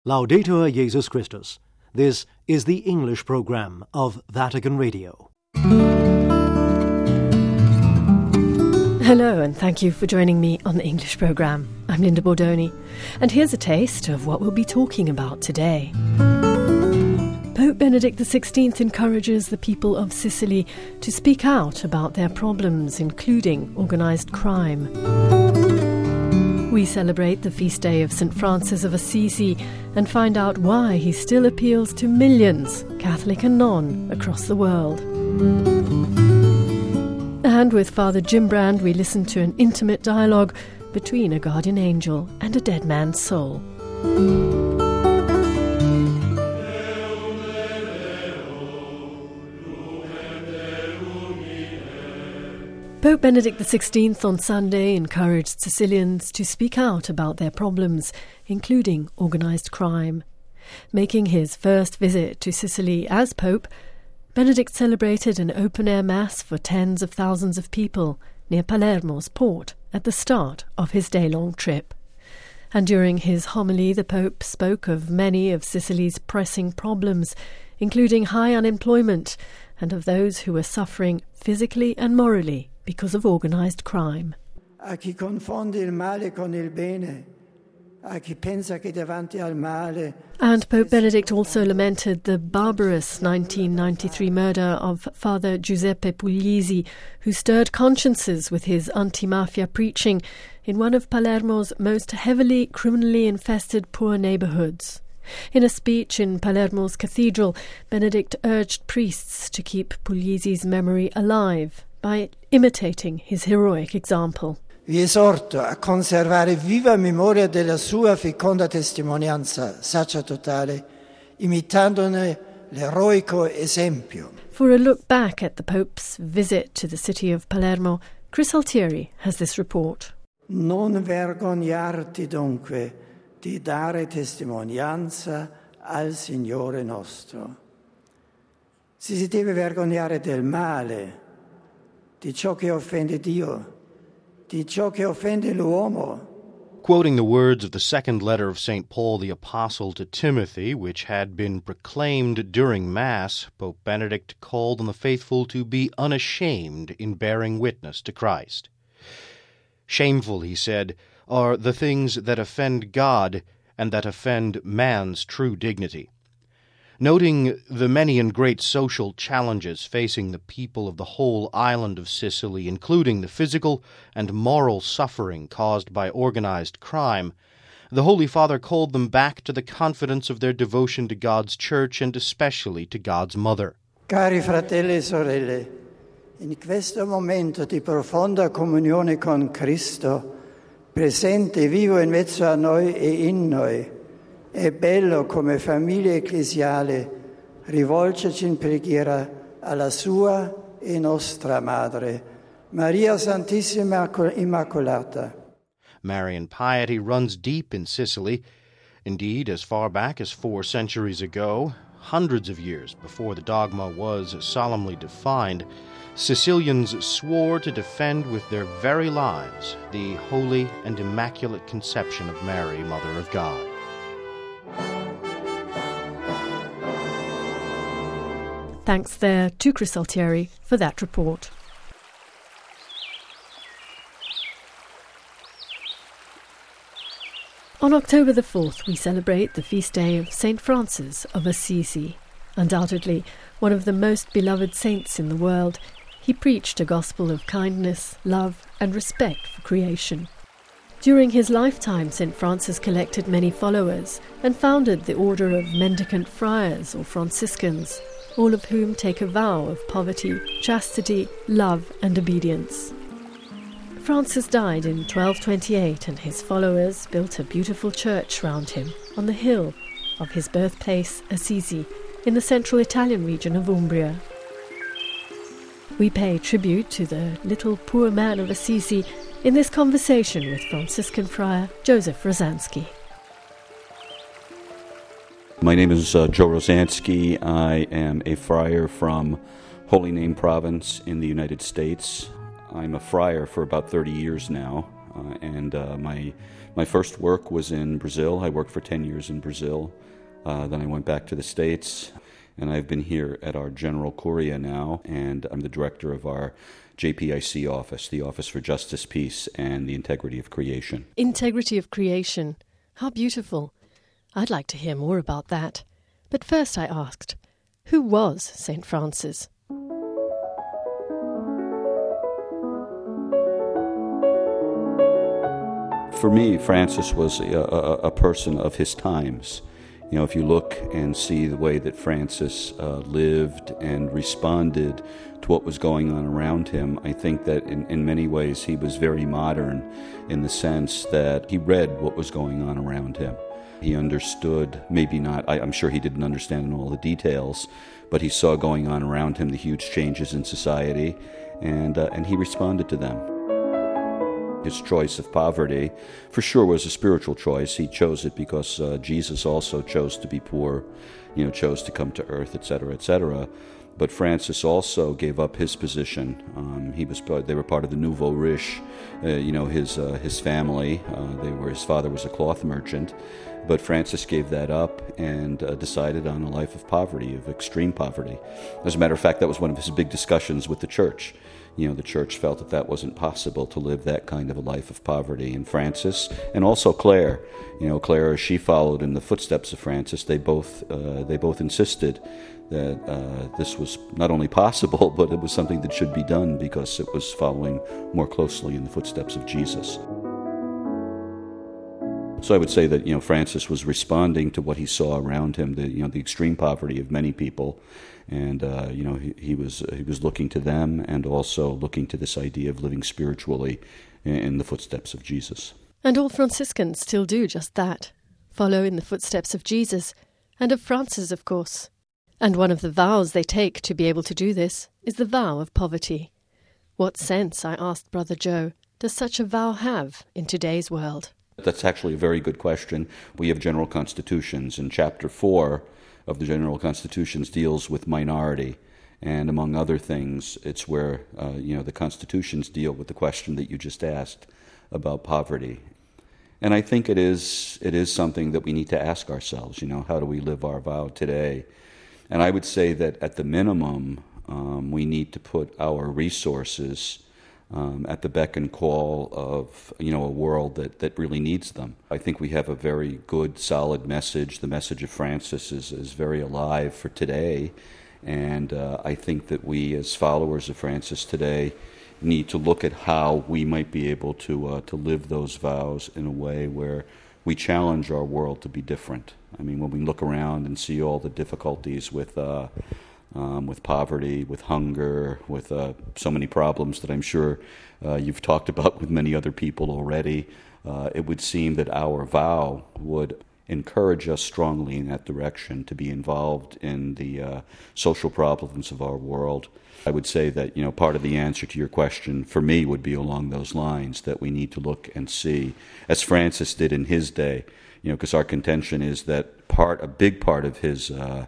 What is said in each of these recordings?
Laudetur Jesus Christus. This is the English program of Vatican Radio. Hello, and thank you for joining me on the English program. I'm Linda Bordoni, and here's a taste of what we'll be talking about today. Pope Benedict XVI encourages the people of Sicily to speak out about their problems, including organised crime. We celebrate the feast day of St. Francis of Assisi and find out why he still appeals to millions, Catholic and non, across the world. And with Father Jim Brand, we listen to an intimate dialogue between a guardian angel and a dead man's soul. Pope Benedict XVI on Sunday encouraged Sicilians to speak out about their problems, including organised crime. Making his first visit to Sicily as Pope, Benedict celebrated an open-air mass for tens of thousands of people near Palermo's port at the start of his day-long trip. And during his homily, the Pope spoke of many of Sicily's pressing problems, including high unemployment, and of those who were suffering physically and morally because of organised crime. A chi confonde il male con il bene, a chi pensa che davanti al male. And Pope Benedict also lamented the barbarous 1993 murder of Father Giuseppe Puglisi, who stirred consciences with his anti-mafia preaching in one of Palermo's most heavily criminally infested poor neighbourhoods. In a speech in Palermo's cathedral, Benedict urged priests to keep Puglisi's memory alive by imitating his heroic example. Vi esorto a conservare viva memoria della sua feconda testimonianza sacerdotale, imitandone l'eroico esempio. For a look back at the Pope's visit to the city of Palermo, Chris Altieri has this report. Non vergognarti dunque di dare testimonianza al Signore nostro. Si deve vergognare del male, di ciò che offende Dio, di ciò che offende l'uomo. Quoting the words of the second letter of St. Paul the Apostle to Timothy, which had been proclaimed during Mass, Pope Benedict called on the faithful to be unashamed in bearing witness to Christ. Shameful, he said, are the things that offend God and that offend man's true dignity. Noting the many and great social challenges facing the people of the whole island of Sicily, including the physical and moral suffering caused by organized crime, the Holy Father called them back to the confidence of their devotion to God's Church and especially to God's Mother. Cari fratelli e sorelle, in questo momento di profonda comunione con Cristo, presente vivo in mezzo a noi e in noi, è bello come famiglia ecclesiale rivolgerci in preghiera alla sua e nostra Madre, Maria Santissima Immacolata. Marian piety runs deep in Sicily, indeed as far back as 4 centuries ago, hundreds of years before the dogma was solemnly defined. Sicilians swore to defend with their very lives the holy and immaculate conception of Mary, Mother of God. Thanks there to Chris Altieri for that report. On October the 4th, we celebrate the feast day of St. Francis of Assisi. Undoubtedly one of the most beloved saints in the world, he preached a gospel of kindness, love and respect for creation. During his lifetime, St. Francis collected many followers and founded the order of mendicant friars or Franciscans, all of whom take a vow of poverty, chastity, love and obedience. Francis died in 1228 and his followers built a beautiful church round him on the hill of his birthplace Assisi in the central Italian region of Umbria. We pay tribute to the little poor man of Assisi in this conversation with Franciscan friar Joseph Rosansky. My name is Joe Rosansky. I am a friar from Holy Name Province in the United States. I'm a friar for about 30 years now. My first work was in Brazil. I worked for 10 years in Brazil. Then I went back to the States, and I've been here at our General Curia now, and I'm the director of our JPIC office, the Office for Justice, Peace, and the Integrity of Creation. Integrity of creation. How beautiful. I'd like to hear more about that. But first I asked, who was St. Francis? For me, Francis was a person of his times. You know, if you look and see the way that Francis lived and responded to what was going on around him, I think that in many ways he was very modern in the sense that he read what was going on around him. He understood, maybe not, I'm sure he didn't understand in all the details, but he saw going on around him the huge changes in society, and he responded to them. His choice of poverty, for sure, was a spiritual choice. He chose it because Jesus also chose to be poor, chose to come to earth, etc., etc. But Francis also gave up his position. They were part of the Nouveau Riche. His family. His father was a cloth merchant, but Francis gave that up and decided on a life of poverty, of extreme poverty. As a matter of fact, that was one of his big discussions with the church. The church felt that wasn't possible to live that kind of a life of poverty. And Francis, and also Clare, Clare, as she followed in the footsteps of Francis, they both insisted that this was not only possible, but it was something that should be done because it was following more closely in the footsteps of Jesus. So I would say that Francis was responding to what he saw around him, the extreme poverty of many people, and he was looking to them and also looking to this idea of living spiritually in the footsteps of Jesus. And all Franciscans still do just that, follow in the footsteps of Jesus and of Francis, of course. And one of the vows they take to be able to do this is the vow of poverty. What sense, I asked Brother Joe, does such a vow have in today's world? That's actually a very good question. We have general constitutions, and Chapter 4 of the General Constitutions deals with minority. And among other things, it's where the constitutions deal with the question that you just asked about poverty. And I think it is something that we need to ask ourselves, how do we live our vow today? And I would say that at the minimum, we need to put our resources at the beck and call of a world that really needs them. I think we have a very good, solid message. The message of Francis is very alive for today, and I think that we, as followers of Francis today, need to look at how we might be able to live those vows in a way where we challenge our world to be different. I mean, when we look around and see all the difficulties with poverty, with hunger, with so many problems that I'm sure you've talked about with many other people already, it would seem that our vow would encourage us strongly in that direction to be involved in the social problems of our world. I would say that, part of the answer to your question for me would be along those lines, that we need to look and see, as Francis did in his day, because our contention is that a big part of his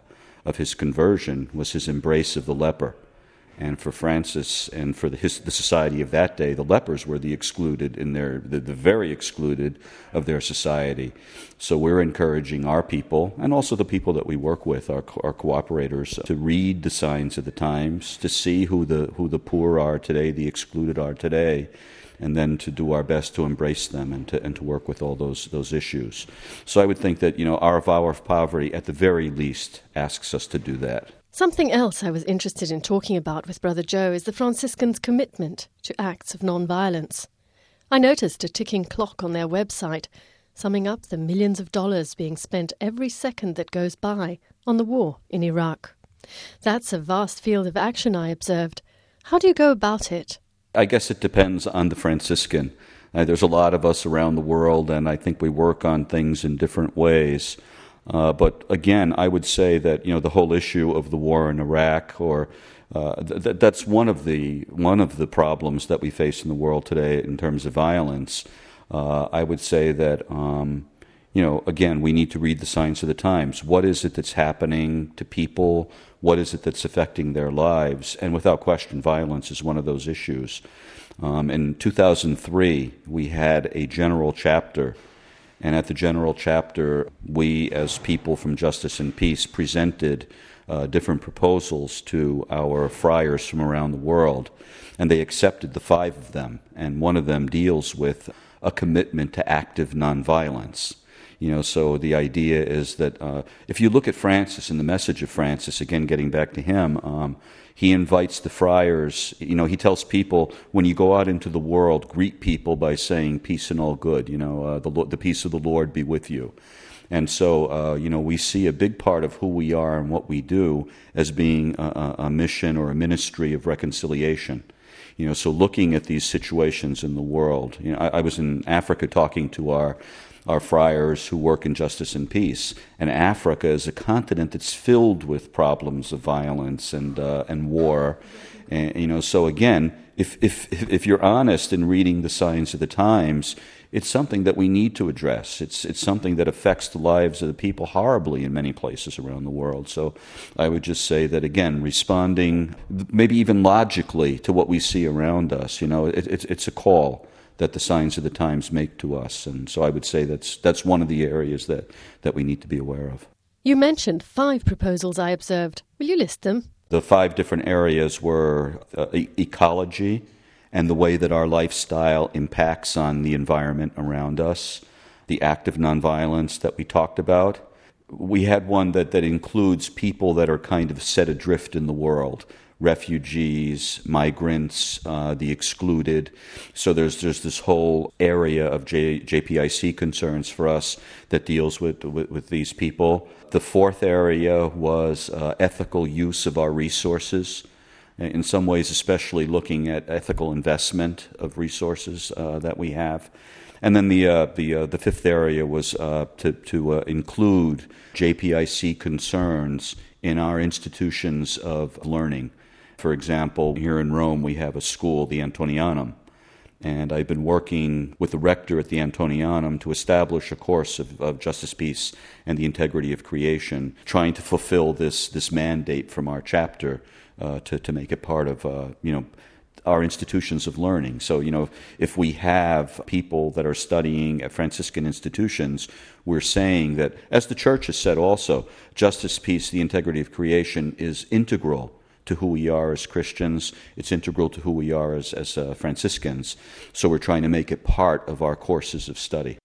conversion was his embrace of the leper. And for Francis and for the society of that day, the lepers were the excluded the very excluded of their society. So we're encouraging our people, and also the people that we work with, our cooperators, to read the signs of the times, to see who the poor are today, the excluded are today, and then to do our best to embrace them and to work with all those issues. So I would think that our vow of poverty, at the very least, asks us to do that. Something else I was interested in talking about with Brother Joe is the Franciscans' commitment to acts of non-violence. I noticed a ticking clock on their website, summing up the millions of dollars being spent every second that goes by on the war in Iraq. That's a vast field of action, I observed. How do you go about it? I guess it depends on the Franciscan. There's a lot of us around the world, and I think we work on things in different ways. But again, I would say that the whole issue of the war in Iraq, or that's one of the problems that we face in the world today in terms of violence. I would say that again, we need to read the signs of the times. What is it that's happening to people? What is it that's affecting their lives? And without question, violence is one of those issues. In 2003, we had a general chapter, and at the general chapter, we as people from Justice and Peace presented different proposals to our friars from around the world, and they accepted the 5 of them, and one of them deals with a commitment to active nonviolence. So the idea is that if you look at Francis and the message of Francis, again, getting back to him, he invites the friars, he tells people, when you go out into the world, greet people by saying peace and all good, the peace of the Lord be with you. And so, we see a big part of who we are and what we do as being a mission or a ministry of reconciliation. So looking at these situations in the world, I was in Africa talking to our friars who work in Justice and Peace, and Africa is a continent that's filled with problems of violence and war, and so again, if you're honest in reading the signs of the times, it's something that we need to address. It's something that affects the lives of the people horribly in many places around the world. So I would just say that, again, responding maybe even logically to what we see around us, it's a call that the signs of the times make to us. And so I would say that's one of the areas that we need to be aware of. You mentioned 5 proposals I observed. Will you list them? The 5 different areas were ecology and the way that our lifestyle impacts on the environment around us, the act of nonviolence that we talked about. We had one that includes people that are kind of set adrift in the world, refugees, migrants, the excluded. So there's this whole area of JPIC concerns for us that deals with these people. The 4th area was ethical use of our resources, in some ways especially looking at ethical investment of resources that we have. And then the 5th area was to include JPIC concerns in our institutions of learning. For example, here in Rome we have a school, the Antonianum, and I've been working with the rector at the Antonianum to establish a course of justice, peace, and the integrity of creation, trying to fulfill this mandate from our chapter to make it part of our institutions of learning. So, if we have people that are studying at Franciscan institutions, we're saying that, as the Church has said also, justice, peace, the integrity of creation is integral to who we are as Christians. It's integral to who we are as Franciscans. So we're trying to make it part of our courses of study.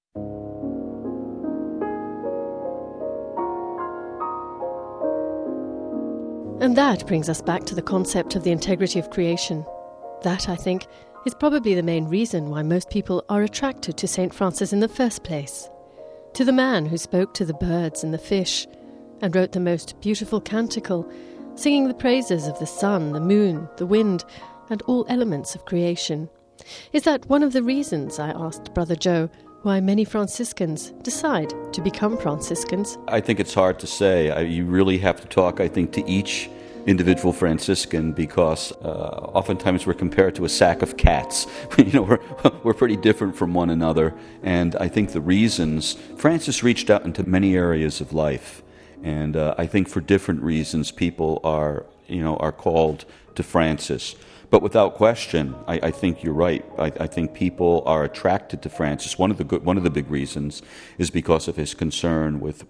And that brings us back to the concept of the integrity of creation. That, I think, is probably the main reason why most people are attracted to St. Francis in the first place. To the man who spoke to the birds and the fish and wrote the most beautiful canticle, singing the praises of the sun, the moon, the wind, and all elements of creation. Is that one of the reasons, I asked Brother Joe, why many Franciscans decide to become Franciscans? I think it's hard to say. You really have to talk, I think, to each individual Franciscan, because oftentimes we're compared to a sack of cats. We're pretty different from one another, and I think the reasons, Francis reached out into many areas of life. And I think for different reasons, people are called to Francis. But without question, I think you're right. I think people are attracted to Francis. One of the big reasons is because of his concern with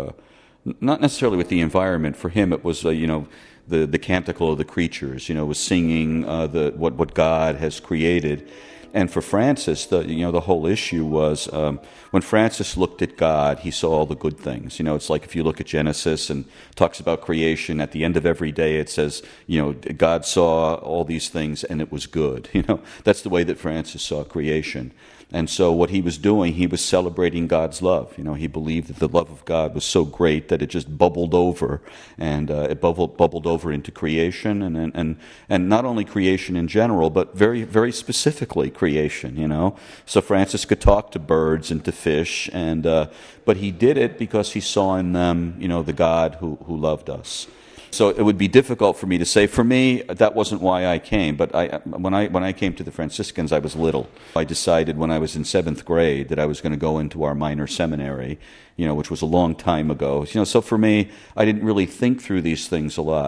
not necessarily with the environment. For him, it was the canticle of the creatures. Was singing what God has created. And for Francis, the whole issue was when Francis looked at God, he saw all the good things. It's like if you look at Genesis and talks about creation, at the end of every day it says, God saw all these things and it was good. That's the way that Francis saw creation. And so what he was doing, he was celebrating God's love. He believed that the love of God was so great that it just bubbled over, and it bubbled over into creation, and not only creation in general, but very, very specifically creation. So Francis could talk to birds and to fish, but he did it because he saw in them, the God who loved us. So it would be difficult for me to say. For me, that wasn't why I came. But when I came to the Franciscans, I was little. I decided when I was in 7th grade that I was going to go into our minor seminary, which was a long time ago. So for me, I didn't really think through these things a lot.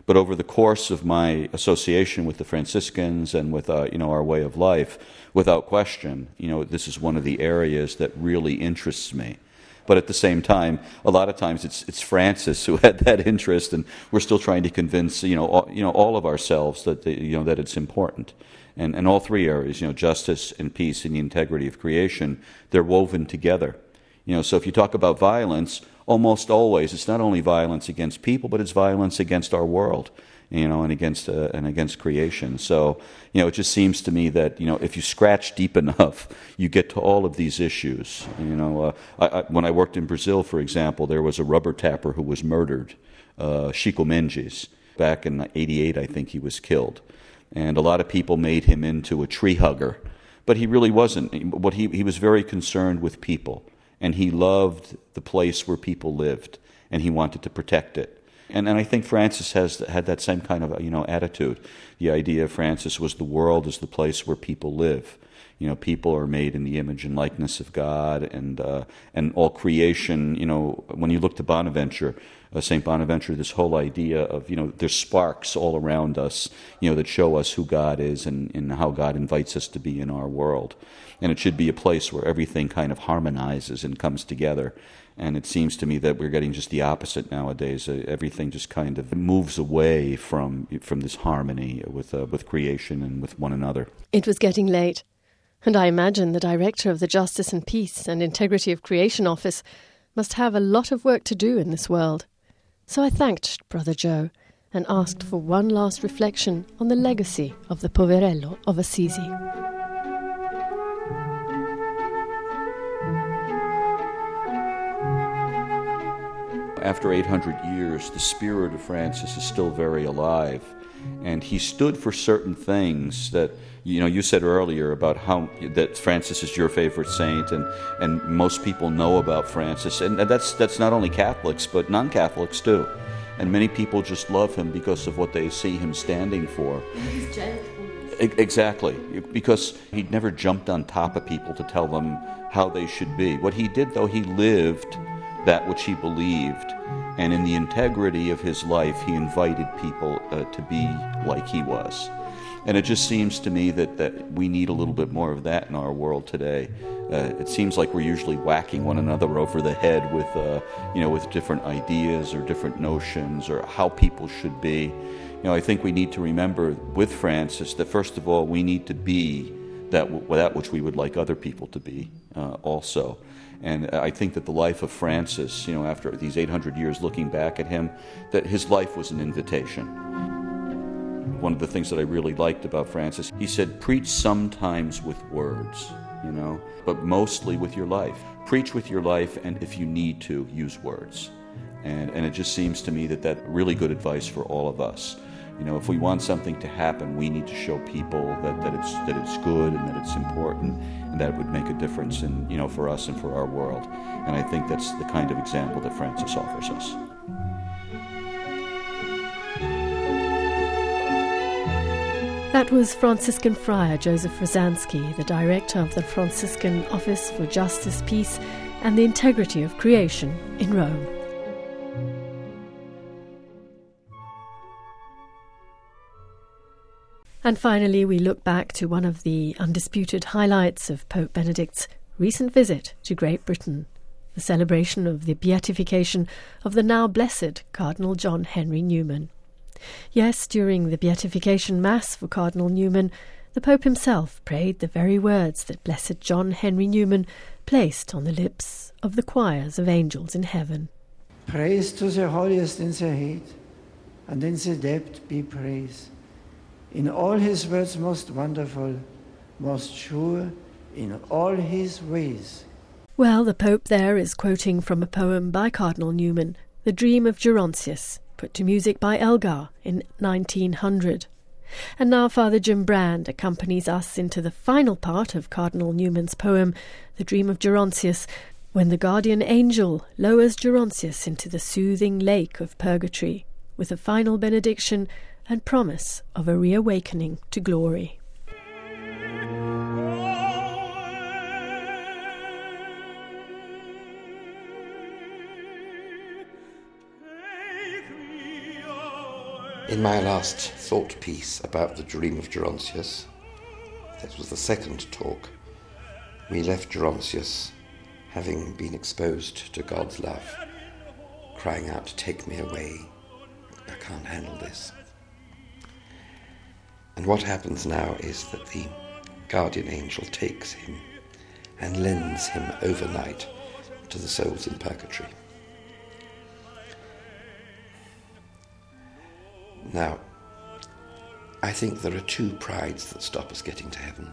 But over the course of my association with the Franciscans and with our way of life, without question, this is one of the areas that really interests me. But at the same time, a lot of times it's Francis who had that interest, and we're still trying to convince all of ourselves that that it's important. And all three areas, justice and peace and the integrity of creation, they're woven together. So if you talk about violence, almost always it's not only violence against people, but it's violence against our world, and against creation. So it just seems to me that if you scratch deep enough, you get to all of these issues. When I worked in Brazil, for example, there was a rubber tapper who was murdered, Chico Mendes. Back in '88, I think he was killed, and a lot of people made him into a tree hugger, but he really wasn't. He was very concerned with people. And he loved the place where people lived, and he wanted to protect it. And I think Francis had that same kind of attitude. The idea of Francis was the world is the place where people live. People are made in the image and likeness of God, and all creation. When you look to Bonaventure, Saint Bonaventure, this whole idea of there's sparks all around us, that show us who God is and how God invites us to be in our world. And it should be a place where everything kind of harmonizes and comes together. And it seems to me that we're getting just the opposite nowadays. Everything just kind of moves away from this harmony with creation and with one another. It was getting late, and I imagine the director of the Justice and Peace and Integrity of Creation Office must have a lot of work to do in this world. So I thanked Brother Joe and asked for one last reflection on the legacy of the Poverello of Assisi. After 800 years, the spirit of Francis is still very alive, and he stood for certain things that, you said earlier about how that Francis is your favorite saint, and most people know about Francis, and that's not only Catholics, but non-Catholics too. And many people just love him because of what they see him standing for. He's gentle. Exactly, because he never jumped on top of people to tell them how they should be. What he did, though, he lived that which he believed, and in the integrity of his life, he invited people to be like he was. And it just seems to me that we need a little bit more of that in our world today. It seems like we're usually whacking one another over the head with different ideas or different notions or how people should be. I think we need to remember with Francis that first of all, we need to be that which we would like other people to be also. And I think that the life of Francis, after these 800 years looking back at him, that his life was an invitation. One of the things that I really liked about Francis, he said, preach sometimes with words, but mostly with your life. Preach with your life, and if you need to, use words. And it just seems to me that really good advice for all of us. If we want something to happen, we need to show people that it's good and that it's important, and that it would make a difference for us and for our world. And I think that's the kind of example that Francis offers us. That was Franciscan Friar Joseph Rozansky, the director of the Franciscan Office for Justice, Peace and the Integrity of Creation in Rome. And finally, we look back to one of the undisputed highlights of Pope Benedict's recent visit to Great Britain, the celebration of the beatification of the now blessed Cardinal John Henry Newman. Yes, during the beatification Mass for Cardinal Newman, the Pope himself prayed the very words that Blessed John Henry Newman placed on the lips of the choirs of angels in heaven. Praise to the holiest in the head, and in the depth be praise. In all his words most wonderful, most sure, in all his ways. Well, the Pope there is quoting from a poem by Cardinal Newman, The Dream of Gerontius, put to music by Elgar in 1900. And now Father Jim Brand accompanies us into the final part of Cardinal Newman's poem, The Dream of Gerontius, when the guardian angel lowers Gerontius into the soothing lake of purgatory, with a final benediction and promise of a reawakening to glory. In my last thought piece about the dream of Gerontius, that was the second talk, we left Gerontius having been exposed to God's love, crying out, "Take me away, I can't handle this." And what happens now is that the guardian angel takes him and lends him overnight to the souls in purgatory. Now, I think there are two prides that stop us getting to heaven.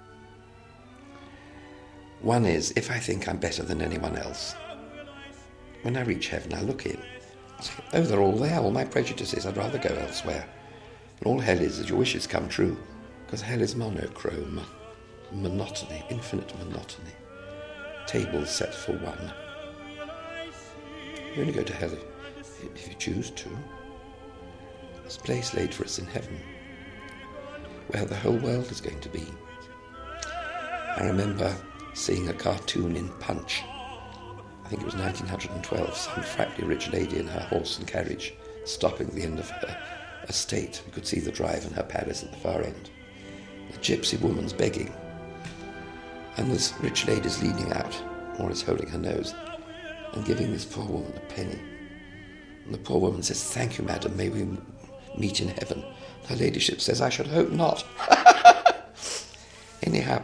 One is, if I think I'm better than anyone else, when I reach heaven, I look in, I say, oh, they're all there, all my prejudices, I'd rather go elsewhere. And all hell is your wishes come true, because hell is monochrome, monotony, infinite monotony. Tables set for one. You only go to hell if you choose to. There's a place laid for us in heaven, where the whole world is going to be. I remember seeing a cartoon in Punch, I think it was 1912, some frightfully rich lady in her horse and carriage stopping at the end of her estate. You could see the drive and her palace at the far end. The gypsy woman's begging, and this rich lady's leaning out, or is holding her nose, and giving this poor woman a penny. And the poor woman says, "Thank you, madam, may we meet in heaven?" Her ladyship says, "I should hope not." Anyhow,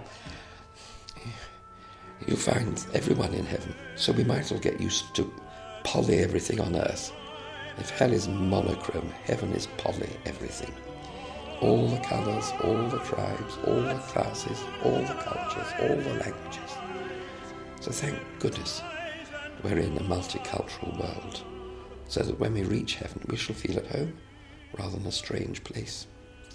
you find everyone in heaven, so we might as well get used to poly everything on earth. If hell is monochrome, heaven is poly everything. All the colours, all the tribes, all the classes, all the cultures, all the languages. So thank goodness we're in a multicultural world, so that when we reach heaven, we shall feel at home rather than a strange place.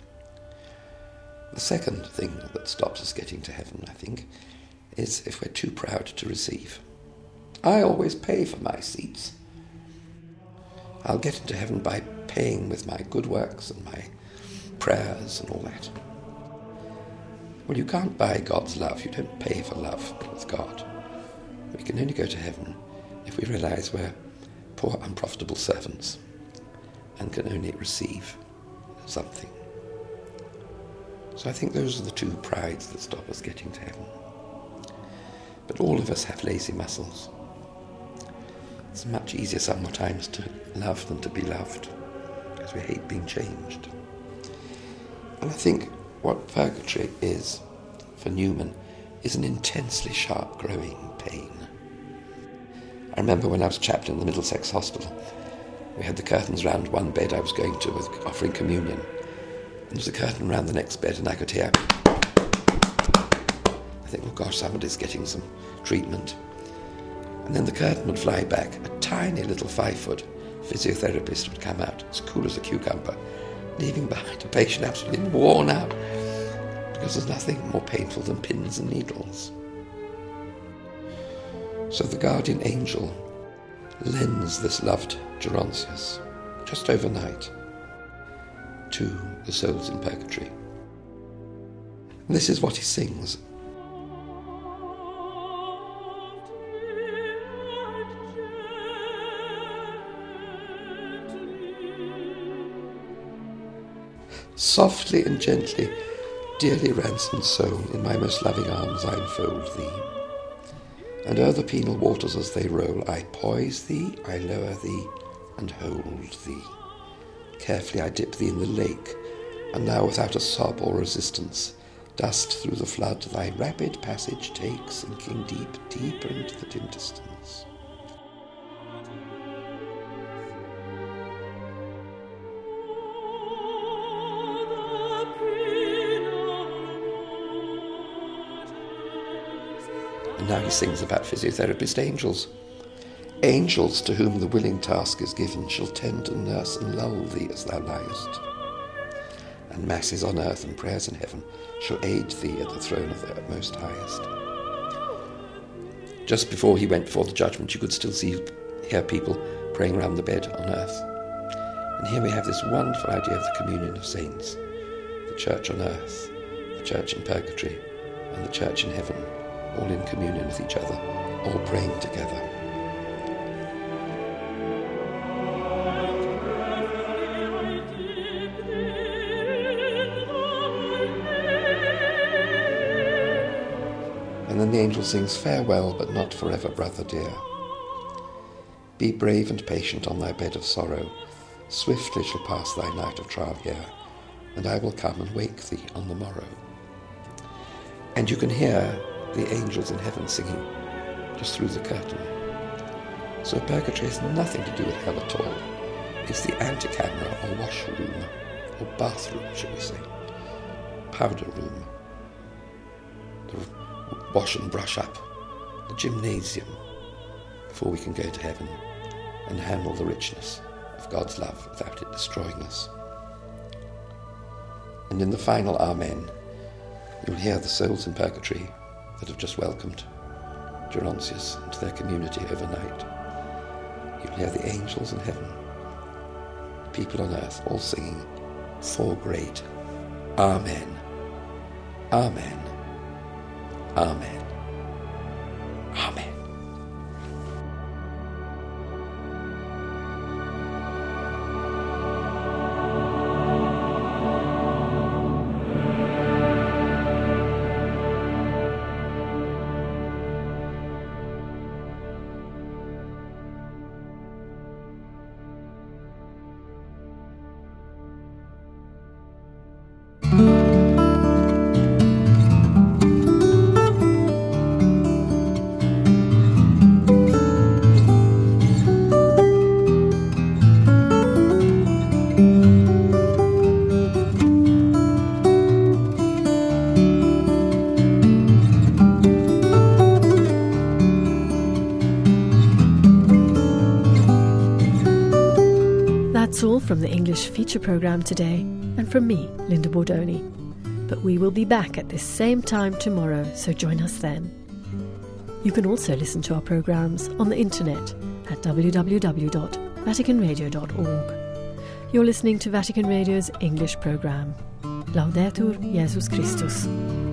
The second thing that stops us getting to heaven, I think, is if we're too proud to receive. I always pay for my seats. I'll get into heaven by paying with my good works and my prayers and all that. Well, you can't buy God's love. You don't pay for love with God. We can only go to heaven if we realise we're poor, unprofitable servants and can only receive something. So I think those are the two prides that stop us getting to heaven. But all of us have lazy muscles. It's much easier sometimes to love than to be loved, because we hate being changed. And I think what purgatory is, for Newman, is an intensely sharp growing pain. I remember when I was chaplain in the Middlesex Hospital, we had the curtains round one bed I was going to with offering communion, and there was a curtain round the next bed, and I could hear, I think, oh gosh, somebody's getting some treatment. And then the curtain would fly back. A tiny little 5-foot physiotherapist would come out, as cool as a cucumber, leaving behind a patient absolutely worn out, because there's nothing more painful than pins and needles. So the guardian angel lends this loved Gerontius, just overnight, to the souls in purgatory. And this is what he sings. Softly and gently, dearly ransomed soul, in my most loving arms I enfold thee. And o'er the penal waters as they roll, I poise thee, I lower thee, and hold thee. Carefully I dip thee in the lake, and now without a sob or resistance, dust through the flood thy rapid passage take, sinking deep, deeper into the dim distance. And now he sings about physiotherapist angels. Angels to whom the willing task is given shall tend and nurse and lull thee as thou liest. And masses on earth and prayers in heaven shall aid thee at the throne of the Most Highest. Just before he went before the judgment, you could still hear people praying round the bed on earth. And here we have this wonderful idea of the communion of saints, the church on earth, the church in purgatory, and the church in heaven, all in communion with each other, all praying together. angel sings, "Farewell, but not forever, brother dear. Be brave and patient on thy bed of sorrow. Swiftly shall pass thy night of trial here, and I will come and wake thee on the morrow." And you can hear the angels in heaven singing just through the curtain. So purgatory has nothing to do with hell at all. It's the antechamera or washroom, or bathroom, shall we say, powder room, the wash and brush up, the gymnasium, before we can go to heaven and handle the richness of God's love without it destroying us. And in the final Amen, you'll hear the souls in purgatory that have just welcomed Gerontius into their community overnight. You'll hear the angels in heaven, people on earth, all singing four great Amen, Amen, Amen, Amen. That's all from the English feature programme today, and from me, Linda Bordoni. But we will be back at this same time tomorrow, so join us then. You can also listen to our programmes on the internet at www.vaticanradio.org. You're listening to Vatican Radio's English programme. Laudetur Jesus Christus.